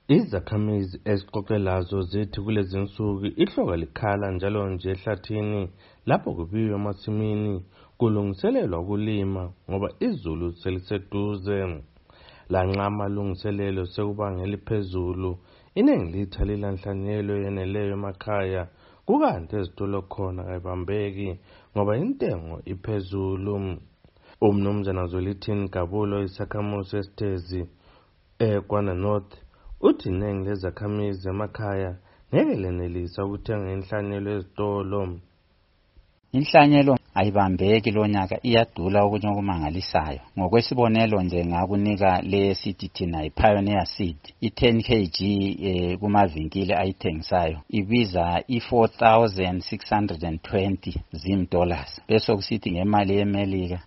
Izakhamizi eziqoqelazo zithi kulezi nsuku ihloka likhala njalo nje ehlathini lapho kubiwe emasimini kulungiselelwa ukulima ngoba izulu seliseduze. Lanxa amalungiselelo sekubanga eliphezulu, iningi lithi alilanhlanyelo yeneleyo emakhaya, kukanti ezitolo khona ayibambeki ngoba intengo iphezulu. Umnumzana Zwelithini Gabulo, isakhamuzi esitezi eKwana North, uthi iningi lezakhamizi emakhaya ngeke lenelisa ukuthenga inhlanyelo ezitolo. Inhlanyelo ayibambeki lo nyaka, iyadula okunye okumangalisayo. Ngokwesibonelo nje ngakunika le sithi thina iPioneer Seed, i10 kg kumavinkile ayithengisayo ibiza $4,620 dollars, bese kusithi ngemali yeMelika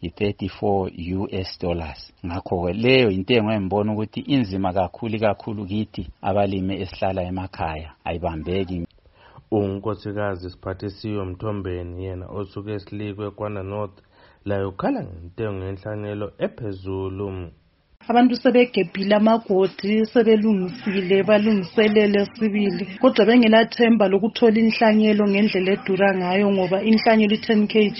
$34. Ngakho leyo intengo engibona ukuthi inzima kakhulu kithi abalimi esihlala emakhaya, ayibambeki. Unkosikazi Siphathisiwe Mthombeni, yena osuke esilikwe Kwana North, layo ukhala ngentengo yenhlanyelo ephezulu. Abantu sebegebhile amagodi, sebelungisile, balungiselele sibili, kodwa bengelathemba lokuthola inhlanyelo ngendlela edura ngayo ngoba inhlanyelo i10 kg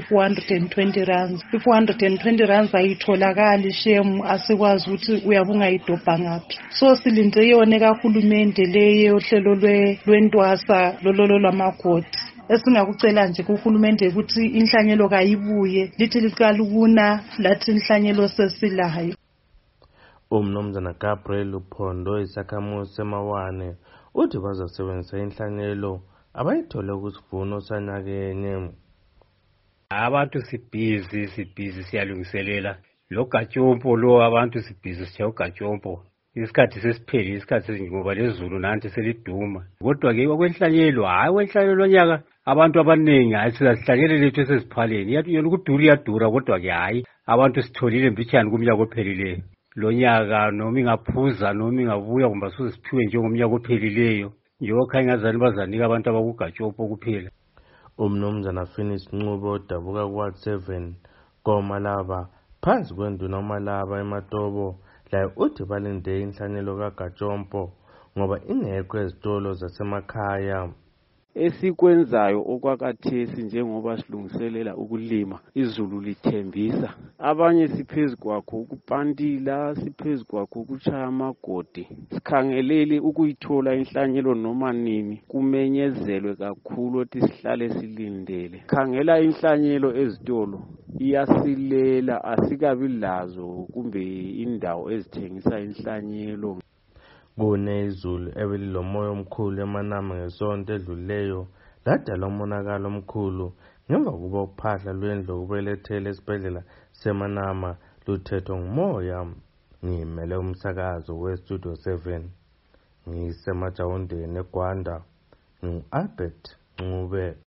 iyi-420 . I-420 ayitholakali shemu, asikwazi ukuthi uyabe ungayidobha ngaphi. So silinde yone kahulumende leyo yohlelo lwentwasa lololo lwamagodi. Esingakucela nje kuhulumende ukuthi inhlanyelo kayibuye, lithi likalukuna lathi inhlanyelo sesilayo. Umnumzana Gabriel Uphondo, isakhamuzi seMawane, uthi bazasebenzisa inhlanyelo abayithole kusivuno sanyakenye. Abantu sibhizi siyalungiselela lo gatshompo lo, abantu sibhizi sitshaya ugatshompo. Isikhathi sesiphelile, isikhathi ngoba lezulu nanti seliduma. Kodwa-ke okwenhlanyelo, okwenhlanyelo nyaka abantu abaningi sizazihlanyele lethu eseziphaleni. Yona ukudura iyadura, kodwa-ke abantu sitholile mbitshani kumnyaka ophelileyo. Lo nyaka noma ingaphuza noma ingabuya kumbe siphiwe njengomnyaka ophelileyo, njengoba khanya ngazani bazanika abantu abakugatshompo kuphela. Umnumzana Finis Nxube odabuka kuWard 7 koMalaba phansi kwenduna uMalaba eMatobo, layo uthi balinde inhlanyelo kagatshompo ngoba ingekho ezitolo zasemakhaya. Esikwenzayo okwakathesi njengoba silungiselela ukulima, izulu lithembisa. Abanye siphezu kwakho ukupantila, siphezu kwakho ukuchaya amagodi. Sikhangelele ukuyithola inhlanyelo noma nini, kumenyezelwe kakhulu ukuthi sihlale silindele. Khangela inhlanyelo ezitolo, iyasilela, asikabi lazo kumbe indawo ezithengisa inhlanyelo. Kune izulu ebelilomoya omkhulu eManama ngesonto edlulileyo ladala umonakalo omkhulu ngemva kuba uphahla lwendlu okubelethele esibhedlela seManama luthethwa ngumoya. Ngimele umsakazo weStudio 7 ngisemajawundeni eGwanda, ngu-Albert Nxube.